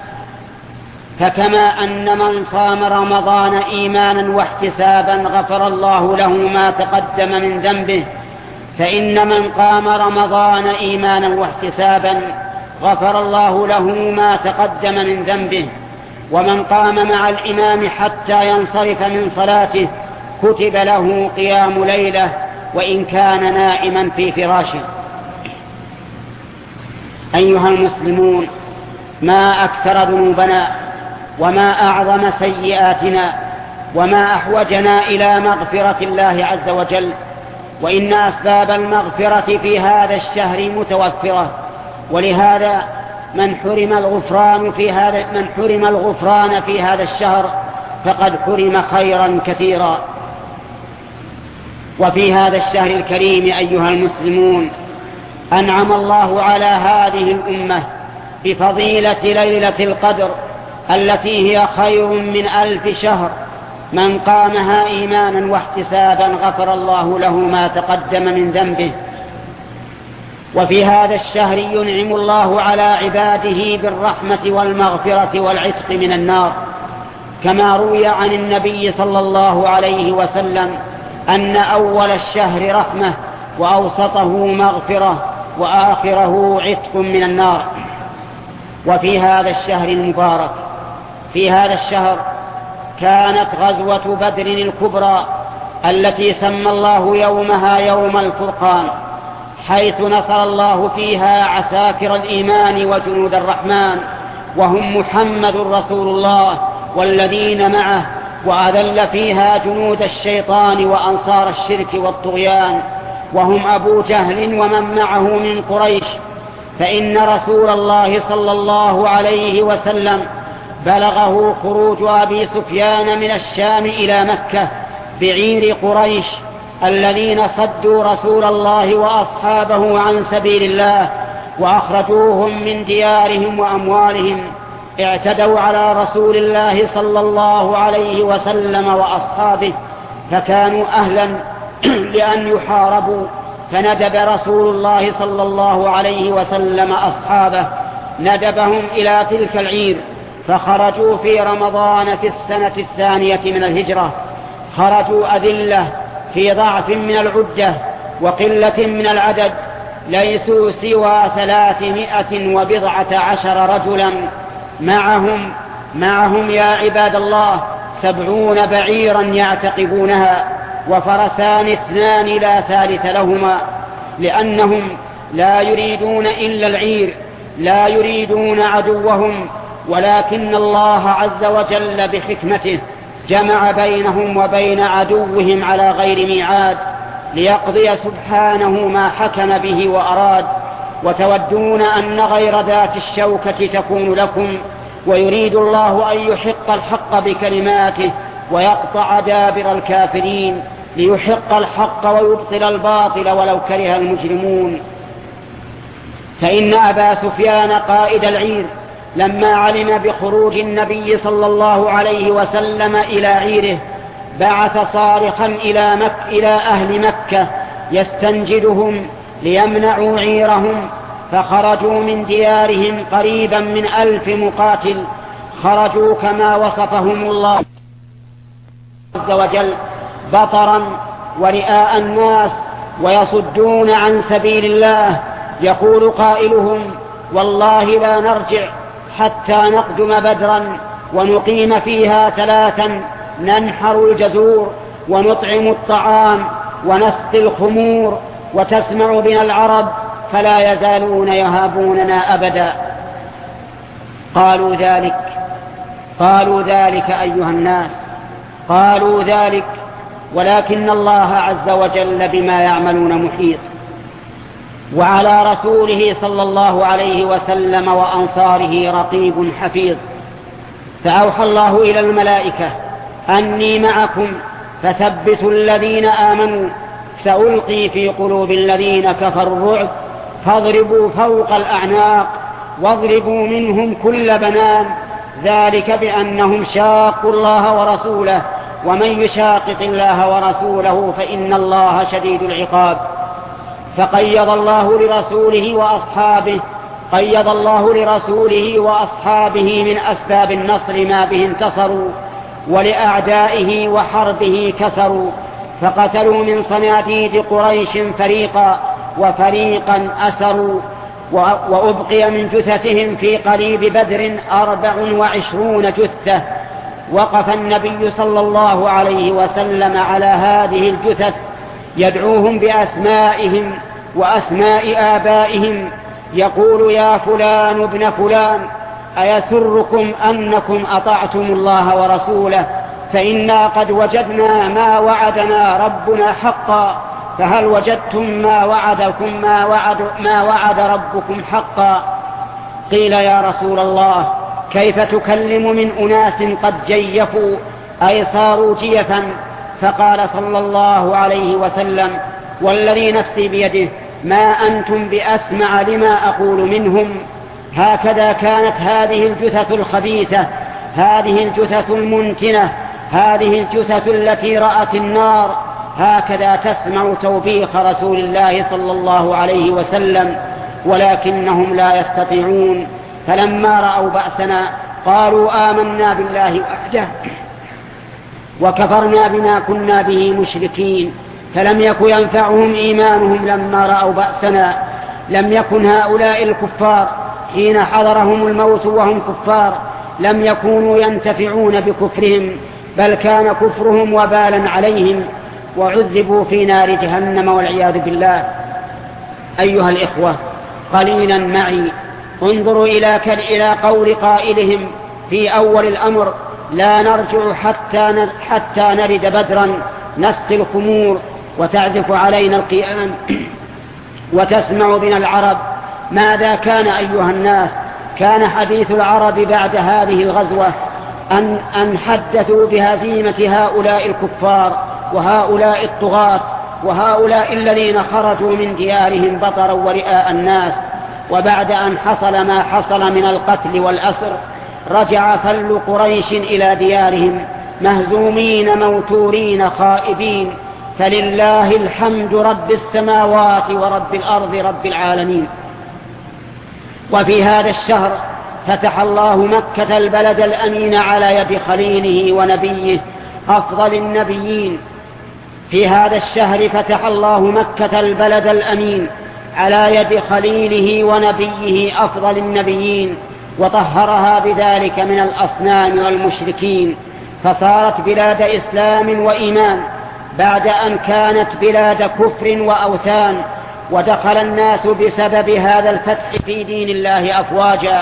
فكما أن من صام رمضان إيمانا واحتسابا غفر الله له ما تقدم من ذنبه، فإن من قام رمضان إيمانا واحتسابا غفر الله له ما تقدم من ذنبه. ومن قام مع الإمام حتى ينصرف من صلاته كتب له قيام ليلة وإن كان نائما في فراشه. أيها المسلمون، ما أكثر ذنوبنا وما أعظم سيئاتنا وما أحوجنا إلى مغفرة الله عز وجل، وإن أسباب المغفرة في هذا الشهر متوفرة، ولهذا من حرم الغفران في هذا من حرم الغفران في هذا الشهر فقد حرم خيرا كثيرا. وفي هذا الشهر الكريم أيها المسلمون أنعم الله على هذه الأمة بفضيلة ليلة القدر التي هي خير من ألف شهر، من قامها إيمانا واحتسابا غفر الله له ما تقدم من ذنبه. وفي هذا الشهر ينعم الله على عباده بالرحمة والمغفرة والعتق من النار، كما روي عن النبي صلى الله عليه وسلم أن أول الشهر رحمة وأوسطه مغفرة وآخره عتق من النار. وفي هذا الشهر المبارك في هذا الشهر كانت غزوة بدر الكبرى التي سمى الله يومها يوم الفرقان، حيث نصر الله فيها عساكر الإيمان وجنود الرحمن، وهم محمد رسول الله والذين معه، وأذل فيها جنود الشيطان وأنصار الشرك والطغيان، وهم أبو جهل ومن معه من قريش. فإن رسول الله صلى الله عليه وسلم بلغه خروج أبي سفيان من الشام إلى مكة بعير قريش الذين صدوا رسول الله وأصحابه عن سبيل الله وأخرجوهم من ديارهم وأموالهم. اعتدوا على رسول الله صلى الله عليه وسلم وأصحابه، فكانوا أهلا لأن يحاربوا، فندب رسول الله صلى الله عليه وسلم أصحابه ندبهم إلى تلك العير، فخرجوا في رمضان في السنة الثانية من الهجرة. خرجوا أذلة في ضعف من العدة وقلة من العدد، ليسوا سوى ثلاثمائة وبضعة عشر رجلا. معهم معهم يا عباد الله سبعون بعيرا يعتقبونها، وفرسان اثنان لا ثالث لهما، لأنهم لا يريدون إلا العير، لا يريدون عدوهم ولكن الله عز وجل بحكمته جمع بينهم وبين عدوهم على غير ميعاد ليقضي سبحانه ما حكم به وأراد. وتودون أن غير ذات الشوكة تكون لكم، ويريد الله أن يحق الحق بكلماته ويقطع دابر الكافرين ليحق الحق ويبطل الباطل ولو كره المجرمون. فإن أبا سفيان قائد العير لما علم بخروج النبي صلى الله عليه وسلم إلى عيره بعث صارخا إلى, مك إلى أهل مكة يستنجدهم ليمنعوا عيرهم، فخرجوا من ديارهم قريبا من ألف مقاتل، خرجوا كما وصفهم الله عز وجل بطرا ورئاء الناس ويصدون عن سبيل الله. يقول قائلهم: والله لا نرجع حتى نقدم بدرا ونقيم فيها ثلاثا، ننحر الجزور ونطعم الطعام ونسقي الخمور، وتسمع بنا العرب فلا يزالون يهابوننا أبدا. قالوا ذلك قالوا ذلك أيها الناس، قالوا ذلك، ولكن الله عز وجل بما يعملون محيط. وعلى رسوله صلى الله عليه وسلم وأنصاره رقيب حفيظ. فأوحى الله إلى الملائكة: أني معكم فثبتوا الذين آمنوا، سألقي في قلوب الذين كفروا الرعب، فاضربوا فوق الأعناق واضربوا منهم كل بنان، ذلك بأنهم شاقوا الله ورسوله، ومن يشاقق الله ورسوله فإن الله شديد العقاب. فقيض الله لرسوله وأصحابه قيض الله لرسوله وأصحابه من أسباب النصر ما به انتصروا، ولأعدائه وحربه كسروا، فقتلوا من صناديد قريش فريقا وفريقا أسروا. وأبقي من جثثهم في قليب بدر أربع وعشرون جثة. وقف النبي صلى الله عليه وسلم على هذه الجثث يدعوهم بأسمائهم وأسماء آبائهم، يقول: يا فلان ابن فلان، أيسركم أنكم أطعتم الله ورسوله؟ فإنا قد وجدنا ما وعدنا ربنا حقا، فهل وجدتم ما وعدكم ما وعد, ما وعد ربكم حقا؟ قيل: يا رسول الله، كيف تكلم من أناس قد جيفوا أي صاروا جيفا؟ فقال صلى الله عليه وسلم: والذي نفسي بيده ما أنتم بأسمع لما أقول منهم. هكذا كانت هذه الجثث الخبيثة، هذه الجثث المنتنة، هذه الجثث التي رأت النار، هكذا تسمع توبيخ رسول الله صلى الله عليه وسلم، ولكنهم لا يستطيعون. فلما رأوا بأسنا قالوا: آمنا بالله وحده وكفرنا بما كنا به مشركين. فلم يكن ينفعهم إيمانهم لما رأوا بأسنا. لم يكن هؤلاء الكفار حين حضرهم الموت وهم كفار لم يكونوا ينتفعون بكفرهم، بل كان كفرهم وبالا عليهم، وعذبوا في نار جهنم والعياذ بالله. أيها الإخوة، قليلا معي انظروا إلى, إلى قول قائلهم في أول الأمر: لا نرجع حتى, حتى نرد بدرا، نسقي الخمور وتعزف علينا القيام وتسمع بنا العرب. ماذا كان أيها الناس؟ كان حديث العرب بعد هذه الغزوة أن, أن حدثوا بهزيمة هؤلاء الكفار وهؤلاء الطغاة وهؤلاء الذين خرجوا من ديارهم بطرا ورئاء الناس. وبعد أن حصل ما حصل من القتل والأسر، رجع فل قريش إلى ديارهم مهزومين موتورين خائبين، فلله الحمد رب السماوات ورب الأرض رب العالمين. وفي هذا الشهر فتح الله مكة البلد الأمين على يد خليله ونبيه أفضل النبيين. في هذا الشهر فتح الله مكة البلد الأمين على يد خليله ونبيه أفضل النبيين، وطهرها بذلك من الأصنام والمشركين، فصارت بلاد إسلام وإيمان بعد أن كانت بلاد كفر وأوثان. ودخل الناس بسبب هذا الفتح في دين الله أفواجا،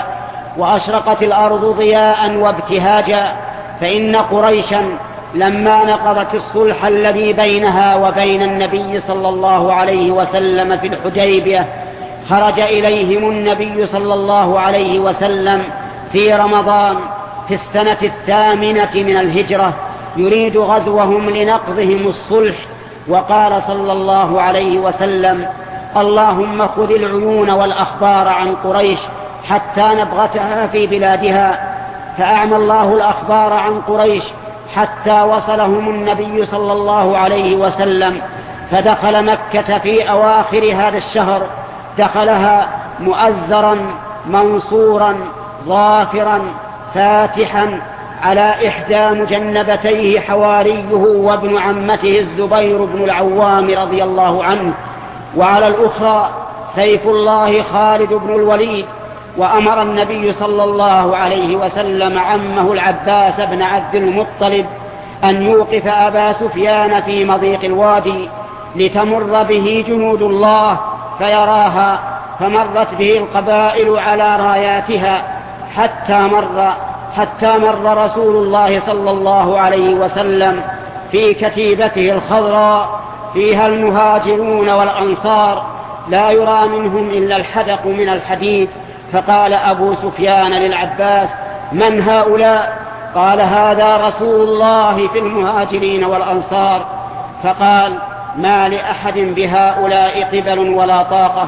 وأشرقت الأرض ضياء وابتهاجا، فإن قريشا لما نقضت الصلح الذي بينها وبين النبي صلى الله عليه وسلم في الحديبية خرج إليهم النبي صلى الله عليه وسلم في رمضان في السنة الثامنة من الهجرة يريد غزوهم لنقضهم الصلح، وقال صلى الله عليه وسلم: اللهم خذ العيون والأخبار عن قريش حتى نبغتها في بلادها. فأعمى الله الأخبار عن قريش حتى وصلهم النبي صلى الله عليه وسلم، فدخل مكة في أواخر هذا الشهر، دخلها مؤزرا منصورا ظافرا فاتحا على إحدى مجنبتيه حواريه وابن عمته الزبير بن العوام رضي الله عنه، وعلى الأخرى سيف الله خالد بن الوليد. وأمر النبي صلى الله عليه وسلم عمه العباس بن عبد المطلب أن يوقف أبا سفيان في مضيق الوادي لتمر به جنود الله فيراها، فمرت به القبائل على راياتها حتى مر حتى مر رسول الله صلى الله عليه وسلم في كتيبته الخضراء فيها المهاجرون والأنصار لا يرى منهم إلا الحدق من الحديد. فقال أبو سفيان للعباس: من هؤلاء؟ قال: هذا رسول الله في المهاجرين والأنصار. فقال: ما لأحد بهؤلاء قبل ولا طاقة.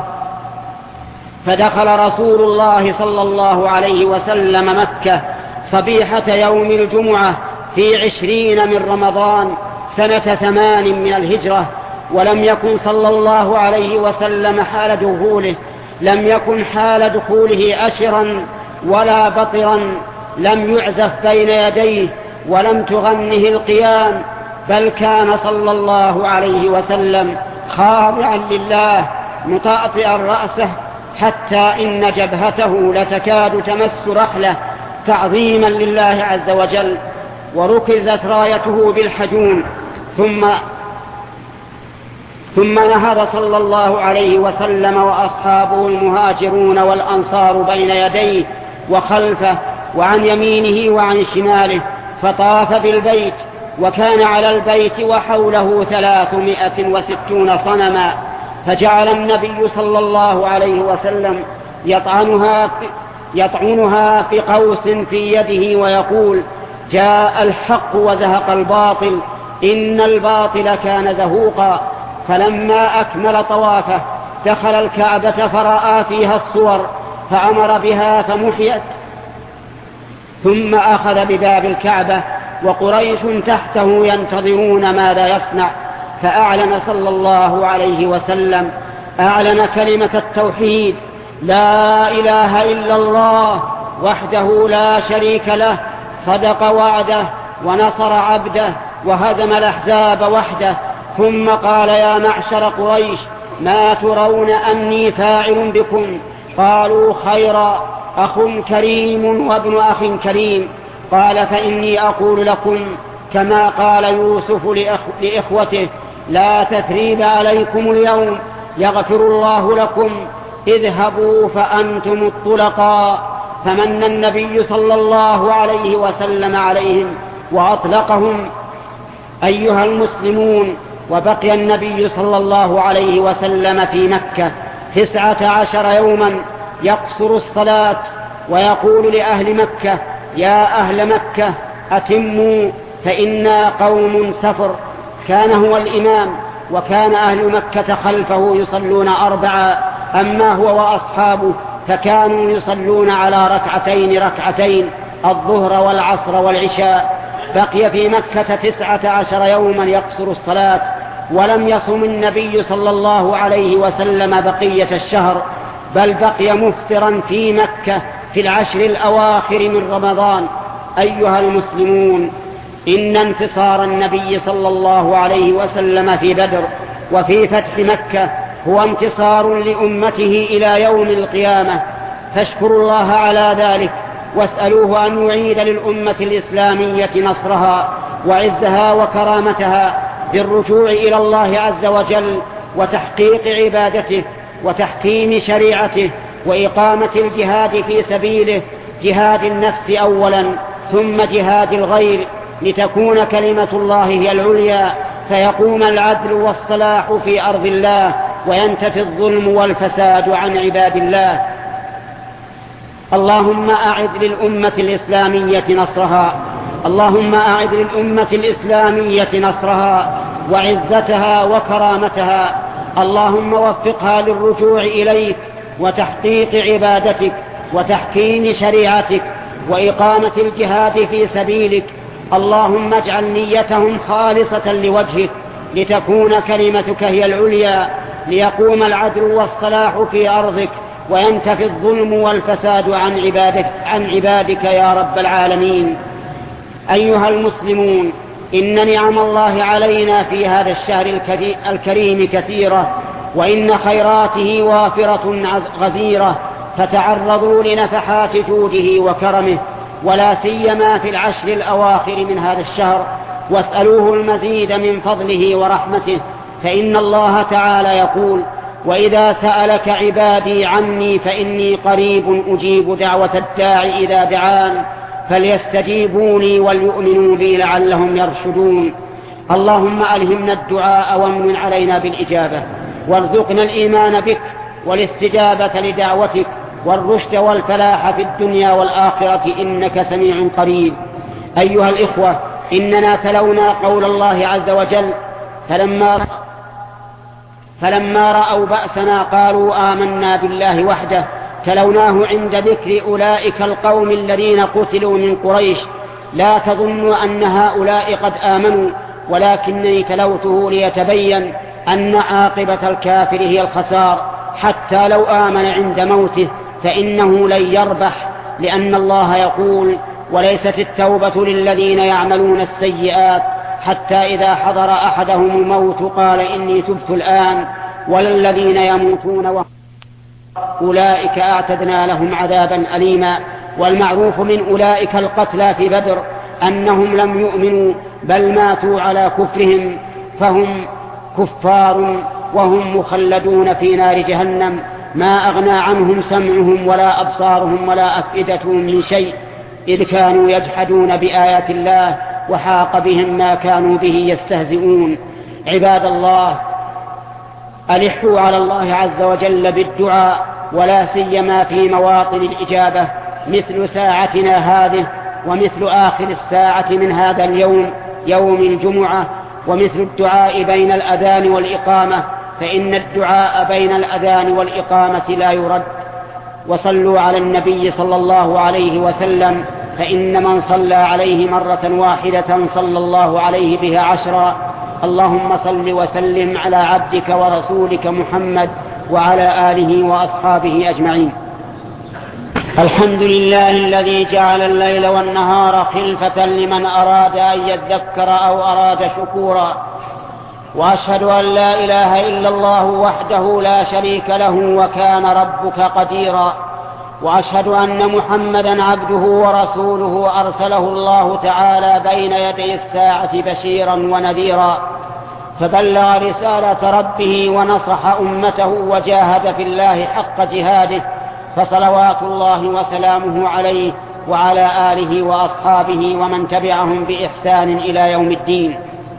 فدخل رسول الله صلى الله عليه وسلم مكة صبيحة يوم الجمعة في عشرين من رمضان سنة ثمان من الهجرة، ولم يكن صلى الله عليه وسلم حال دخوله لم يكن حال دخوله أشرا ولا بطرا، لم يعزف بين يديه ولم تغنه القيام، بل كان صلى الله عليه وسلم خاضعا لله مطأطئا رأسه حتى إن جبهته لتكاد تمس رحله تعظيما لله عز وجل، وركزت رايته بالحجون. ثم ثم نهض صلى الله عليه وسلم وأصحابه المهاجرون والأنصار بين يديه وخلفه وعن يمينه وعن شماله، فطاف بالبيت، وكان على البيت وحوله ثلاثمائة وستون صنما، فجعل النبي صلى الله عليه وسلم يطعنها في, يطعنها في قوس في يده ويقول: جاء الحق وزهق الباطل إن الباطل كان زهوقا. فلما أكمل طوافه دخل الكعبة فرأى فيها الصور فأمر بها فمحيت، ثم أخذ بباب الكعبة وقريش تحته ينتظرون ماذا يصنع، فأعلن صلى الله عليه وسلم أعلن كلمة التوحيد: لا إله إلا الله وحده لا شريك له، صدق وعده ونصر عبده وهزم الأحزاب وحده. ثم قال: يا معشر قريش، ما ترون أني فاعل بكم؟ قالوا: خيرا، أخ كريم وابن أخ كريم. قال: فإني أقول لكم كما قال يوسف لإخوته: لا تثريب عليكم اليوم، يغفر الله لكم، اذهبوا فأنتم الطلقاء. فمن النبي صلى الله عليه وسلم عليهم وأطلقهم. أيها المسلمون، وبقي النبي صلى الله عليه وسلم في مكة تسعة عشر يوما يقصر الصلاة ويقول لأهل مكة: يا أهل مكة أتموا فإنا قوم سفر. كان هو الإمام، وكان أهل مكة خلفه يصلون أربعا، أما هو وأصحابه فكانوا يصلون على ركعتين ركعتين الظهر والعصر والعشاء. بقي في مكة تسعة عشر يوما يقصر الصلاة، ولم يصم النبي صلى الله عليه وسلم بقية الشهر، بل بقي مفطرا في مكة في العشر الأواخر من رمضان. أيها المسلمون، إن انتصار النبي صلى الله عليه وسلم في بدر وفي فتح مكة هو انتصار لأمته إلى يوم القيامة، فاشكروا الله على ذلك، واسألوه أن يعيد للأمة الإسلامية نصرها وعزها وكرامتها بالرجوع إلى الله عز وجل وتحقيق عبادته وتحكيم شريعته وإقامة الجهاد في سبيله جهاد النفس أولا ثم جهاد الغير، لتكون كلمة الله هي العليا، فيقوم العدل والصلاح في أرض الله، وينتفي الظلم والفساد عن عباد الله. اللهم أعد للأمة الإسلامية نصرها، اللهم أعد للأمة الإسلامية نصرها وعزتها وكرامتها. اللهم وفقها للرجوع إليك وتحقيق عبادتك وتحكيم شريعتك وإقامة الجهاد في سبيلك. اللهم اجعل نيتهم خالصة لوجهك، لتكون كلمتك هي العليا، ليقوم العدل والصلاح في أرضك، وينتفي الظلم والفساد عن عبادك, عن عبادك يا رب العالمين. أيها المسلمون، إن نعم الله علينا في هذا الشهر الكريم كثيرة، وإن خيراته وافرة غزيرة، فتعرضوا لنفحات جوده وكرمه، ولا سيما في العشر الأواخر من هذا الشهر، واسألوه المزيد من فضله ورحمته، فإن الله تعالى يقول: وإذا سألك عبادي عني فإني قريب أجيب دعوة الداع إذا دعان فليستجيبوني وليؤمنوا بي لعلهم يرشدون. اللهم ألهمنا الدعاء وامن علينا بالإجابة، وارزقنا الإيمان بك والاستجابة لدعوتك، والرشد والفلاح في الدنيا والآخرة، إنك سميع قريب. أيها الإخوة، إننا تلونا قول الله عز وجل: فلما فلما رأوا بأسنا قالوا آمنا بالله وحده. تلوناه عند ذكر أولئك القوم الذين قتلوا من قريش. لا تظنوا أن هؤلاء قد آمنوا، ولكنني تلوته ليتبين أن عاقبة الكافر هي الخسار، حتى لو آمن عند موته فإنه لن يربح، لأن الله يقول: وليست التوبة للذين يعملون السيئات حتى إذا حضر أحدهم الموت قال إني تبت الآن، وللذين يموتون وهم أولئك أعتدنا لهم عذابا أليما. والمعروف من أولئك القتلى في بدر أنهم لم يؤمنوا بل ماتوا على كفرهم، فهم كفار وهم مخلدون في نار جهنم، ما أغنى عنهم سمعهم ولا أبصارهم ولا أفئدتهم من شيء، إذ كانوا يجحدون بآيات الله وحاق بهم ما كانوا به يستهزئون. عباد الله، ألحوا على الله عز وجل بالدعاء، ولا سيما في مواطن الإجابة مثل ساعتنا هذه، ومثل آخر الساعة من هذا اليوم يوم الجمعة، ومثل الدعاء بين الأذان والإقامة، فإن الدعاء بين الأذان والإقامة لا يرد. وصلوا على النبي صلى الله عليه وسلم، فإن من صلى عليه مرة واحدة صلى الله عليه بها عشرا. اللهم صل وسلم على عبدك ورسولك محمد وعلى آله وأصحابه أجمعين. الحمد لله الذي جعل الليل والنهار خلفة لمن أراد أن يذكر أو أراد شكورا، وأشهد أن لا إله إلا الله وحده لا شريك له وكان ربك قديرا، وأشهد أن محمدا عبده ورسوله أرسله الله تعالى بين يدي الساعة بشيرا ونذيرا، فبلغ رسالة ربه ونصح أمته وجاهد في الله حق جهاده، فصلوات الله وسلامه عليه وعلى آله وأصحابه ومن تبعهم بإحسان إلى يوم الدين.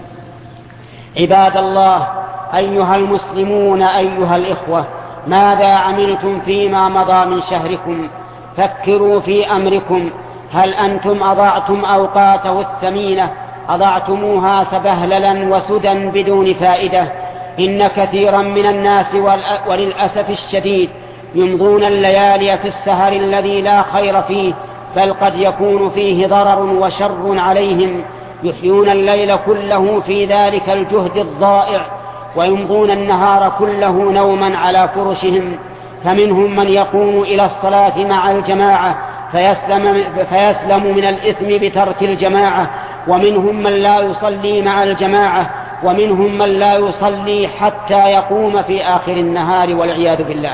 عباد الله، أيها المسلمون، أيها الإخوة، ماذا عملتم فيما مضى من شهركم؟ فكروا في أمركم. هل أنتم أضعتم أوقاته الثمينة؟ أضعتموها سبهللا وسدى بدون فائدة؟ إن كثيرا من الناس وللأسف الشديد يمضون الليالي في السهر الذي لا خير فيه، بل قد يكون فيه ضرر وشر عليهم، يحيون الليل كله في ذلك الجهد الضائع، ويمضون النهار كله نوما على فرشهم. فمنهم من يقوم إلى الصلاة مع الجماعة فيسلم, فيسلم من الإثم بترك الجماعة، ومنهم من لا يصلي مع الجماعة، ومنهم من لا يصلي حتى يقوم في آخر النهار والعياذ بالله.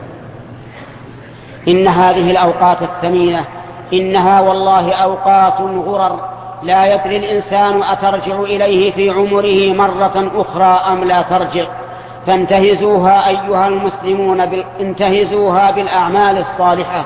إن هذه الأوقات الثمينة إنها والله أوقات غرر، لا يدري الإنسان أترجع إليه في عمره مرة أخرى أم لا ترجع، فانتهزوها أيها المسلمون بال... انتهزوها بالأعمال الصالحة،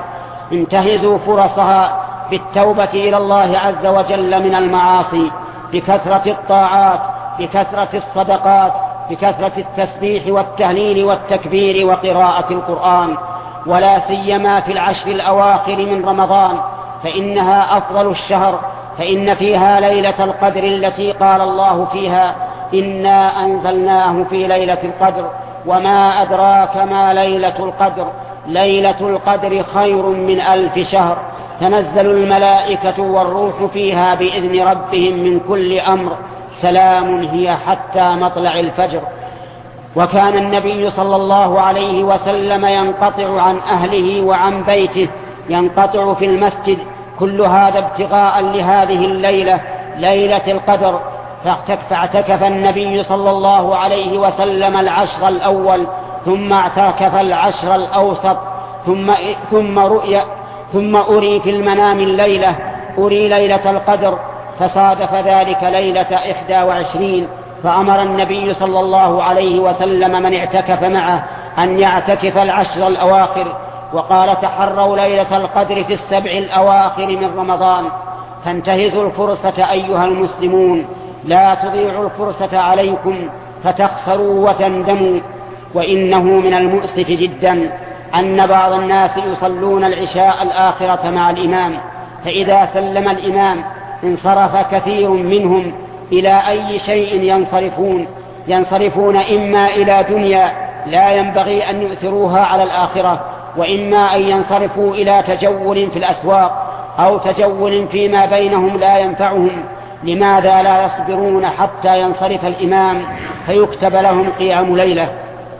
انتهزوا فرصها بالتوبة إلى الله عز وجل من المعاصي، بكثرة الطاعات، بكثرة الصدقات، بكثرة التسبيح والتهليل والتكبير وقراءة القرآن، ولا سيما في العشر الأواخر من رمضان، فإنها أفضل الشهر، فإن فيها ليلة القدر التي قال الله فيها: إنا أنزلناه في ليلة القدر وما أدراك ما ليلة القدر، ليلة القدر خير من ألف شهر، تنزل الملائكة والروح فيها بإذن ربهم من كل أمر، سلام هي حتى مطلع الفجر. وكان النبي صلى الله عليه وسلم ينقطع عن أهله وعن بيته، ينقطع في المسجد، كل هذا ابتغاء لهذه الليلة، ليلة القدر. فاعتكف النبي صلى الله عليه وسلم العشر الأول، ثم اعتكف العشر الأوسط، ثم, ثم, رؤي ثم أري في المنام الليلة، أري ليلة القدر، فصادف ذلك ليلة إحدى وعشرين، فأمر النبي صلى الله عليه وسلم من اعتكف معه أن يعتكف العشر الأواخر، وقال: تحروا ليلة القدر في السبع الأواخر من رمضان. فانتهزوا الفرصة أيها المسلمون، لا تضيعوا الفرصة عليكم فتخسروا وتندموا. وإنه من المؤسف جدا أن بعض الناس يصلون العشاء الآخرة مع الإمام، فإذا سلم الإمام انصرف كثير منهم إلى أي شيء ينصرفون ينصرفون إما إلى دنيا لا ينبغي أن يؤثروها على الآخرة، وإما أن ينصرفوا إلى تجول في الأسواق أو تجول فيما بينهم لا ينفعهم. لماذا لا يصبرون حتى ينصرف الإمام فيكتب لهم قيام ليلة؟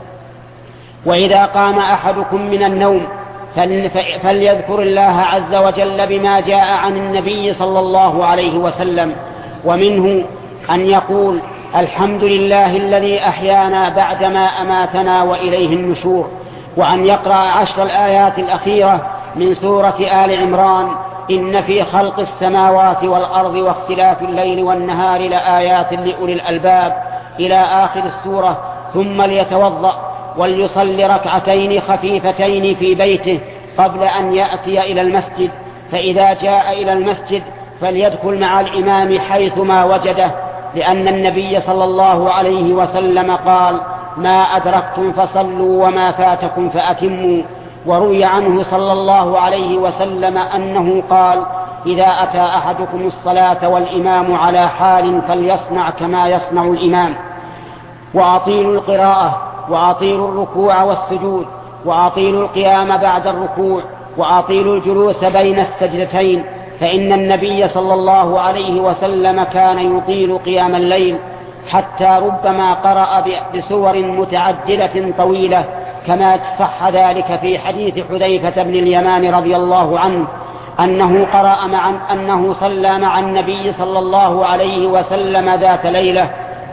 وإذا قام أحدكم من النوم فليذكر الله عز وجل بما جاء عن النبي صلى الله عليه وسلم، ومنه أن يقول: الحمد لله الذي أحيانا بعدما أماتنا وإليه النشور، وأن يقرأ عشر الآيات الأخيرة من سورة آل عمران: إن في خلق السماوات والأرض واختلاف الليل والنهار لآيات لأولي الألباب إلى آخر السورة، ثم ليتوضأ وليصلي ركعتين خفيفتين في بيته قبل أن يأتي إلى المسجد، فإذا جاء إلى المسجد فليدخل مع الإمام حيثما وجده، لأن النبي صلى الله عليه وسلم قال: ما أدركتم فصلوا وما فاتكم فأتموا. وروي عنه صلى الله عليه وسلم أنه قال: إذا أتى أحدكم الصلاة والإمام على حال فليصنع كما يصنع الإمام. وأطيلوا القراءة، وأطيلوا الركوع والسجود، وأطيلوا القيام بعد الركوع، وأطيلوا الجلوس بين السجدتين، فإن النبي صلى الله عليه وسلم كان يطيل قيام الليل حتى ربما قرأ بسور متعددة طويلة، كما صح ذلك في حديث حذيفة بن اليمان رضي الله عنه أنه قرأ مع أنه صلى مع النبي صلى الله عليه وسلم ذات ليلة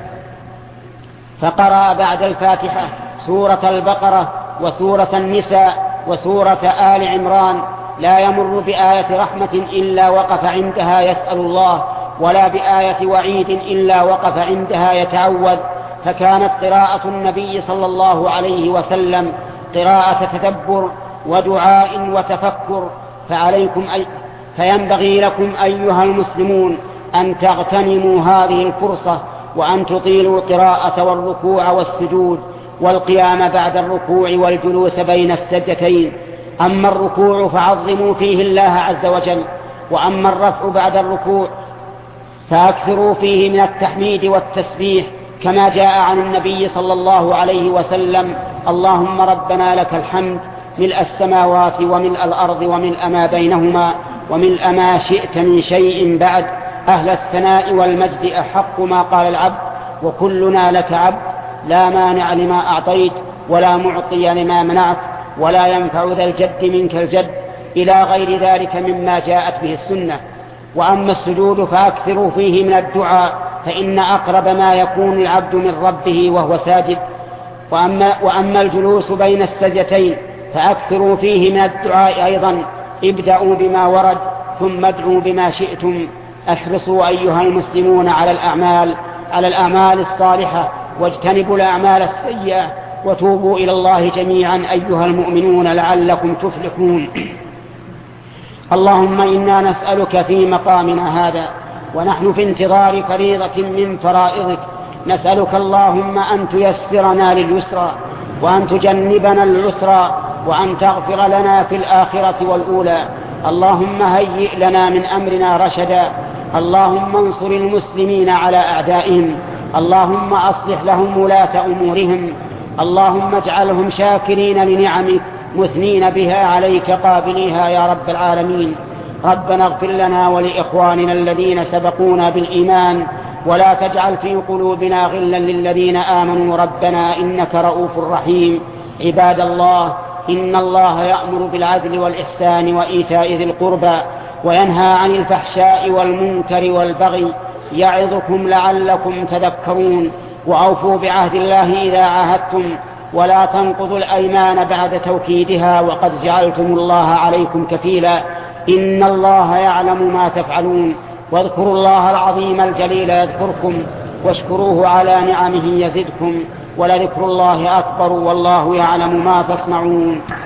فقرأ بعد الفاتحة سورة البقرة وسورة النساء وسورة آل عمران، لا يمر بآية رحمة إلا وقف عندها يسأل الله، ولا بآية وعيد إلا وقف عندها يتعوذ. فكانت قراءة النبي صلى الله عليه وسلم قراءة تدبر ودعاء وتفكر. فعليكم أي فينبغي لكم أيها المسلمون أن تغتنموا هذه الفرصة، وأن تطيلوا القراءة والركوع والسجود والقيام بعد الركوع والجلوس بين السجدتين. أما الركوع فعظموا فيه الله عز وجل، وأما الرفع بعد الركوع فأكثروا فيه من التحميد والتسبيح، كما جاء عن النبي صلى الله عليه وسلم: اللهم ربنا لك الحمد ملء السماوات وملء الأرض وملء ما بينهما وملء ما شئت من شيء بعد، أهل الثناء والمجد أحق ما قال العبد، وكلنا لك عبد، لا مانع لما أعطيت ولا معطي لما منعت ولا ينفع ذا الجد منك الجد، إلى غير ذلك مما جاءت به السنة. وأما السجود فأكثروا فيه من الدعاء، فإن أقرب ما يكون العبد من ربه وهو ساجد. وأما, وأما الجلوس بين السجدتين فأكثروا فيه من الدعاء أيضا، ابدأوا بما ورد ثم ادعوا بما شئتم. احرصوا أيها المسلمون على الأعمال على الأعمال الصالحة، واجتنبوا الأعمال السيئة، وتوبوا إلى الله جميعا أيها المؤمنون لعلكم تفلحون. اللهم إنا نسألك في مقامنا هذا ونحن في انتظار فريضة من فرائضك، نسألك اللهم أن تيسرنا لليسرى وأن تجنبنا العسرى وأن تغفر لنا في الآخرة والأولى. اللهم هيئ لنا من أمرنا رشدا. اللهم انصر المسلمين على أعدائهم. اللهم أصلح لهم ولاة أمورهم. اللهم اجعلهم شاكرين لنعمك مثنين بها عليك قابليها يا رب العالمين. ربنا اغفر لنا ولإخواننا الذين سبقونا بالإيمان ولا تجعل في قلوبنا غلا للذين آمنوا ربنا إنك رؤوف رحيم. عباد الله، إن الله يأمر بالعدل والإحسان وإيتاء ذي القربى وينهى عن الفحشاء والمنكر والبغي يعظكم لعلكم تذكرون. وأوفوا بعهد الله إذا عاهدتم ولا تنقضوا الأيمان بعد توكيدها وقد جعلتم الله عليكم كفيلا. إن الله يعلم ما تفعلون. واذكروا الله العظيم الجليل يذكركم واشكروه على نعمه يزدكم ولذكر الله أكبر والله يعلم ما تصنعون.